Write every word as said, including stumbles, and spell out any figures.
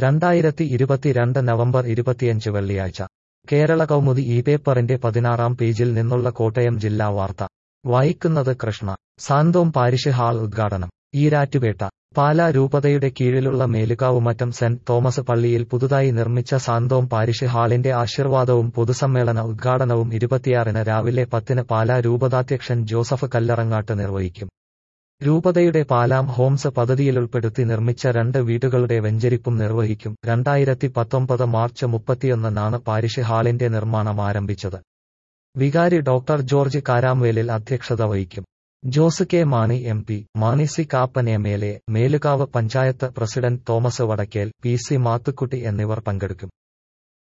രണ്ടായിരത്തി ഇരുപത്തിരണ്ട് നവംബർ ഇരുപത്തിയഞ്ച് വെള്ളിയാഴ്ച കേരള കൗമുദി ഈ പേപ്പറിന്റെ പതിനാറാം പേജിൽ നിന്നുള്ള കോട്ടയം ജില്ലാ വാർത്ത വായിക്കുന്നത് കൃഷ്ണ. സാന്തോം പാരിഷ് ഹാൾ ഉദ്ഘാടനം. ഈരാറ്റുപേട്ട. പാലാ രൂപതയുടെ കീഴിലുള്ള മേലുകാവുമറ്റം സെന്റ് തോമസ് പള്ളിയിൽ പുതുതായി നിർമ്മിച്ച സാന്തോം പാരിഷ് ഹാളിന്റെ ആശീർവാദവും പൊതുസമ്മേളന ഉദ്ഘാടനവും ഇരുപത്തിയാറിന് രാവിലെ പത്തിന് പാലാ രൂപതാധ്യക്ഷൻ ജോസഫ് കല്ലറങ്ങാട്ട് നിർവഹിക്കും. രൂപതയുടെ പാലാം ഹോംസ് പദ്ധതിയിലുൾപ്പെടുത്തി നിർമ്മിച്ച രണ്ട് വീടുകളുടെ വെഞ്ചരിപ്പും നിർവഹിക്കും. രണ്ടായിരത്തി പത്തൊമ്പത് മാർച്ച് മുപ്പത്തിയൊന്നിനാണ് പാരിഷ് ഹാളിന്റെ നിർമ്മാണം ആരംഭിച്ചത്. വികാരി ഡോക്ടർ ജോർജ് കാരാംവേലിൽ അധ്യക്ഷത വഹിക്കും. Jose K Mani M P, Mani C Kappan M L A, Melukavu panchayat president Thomas Vadakkel, P C Mathukutty എന്നിവർ പങ്കെടുക്കും.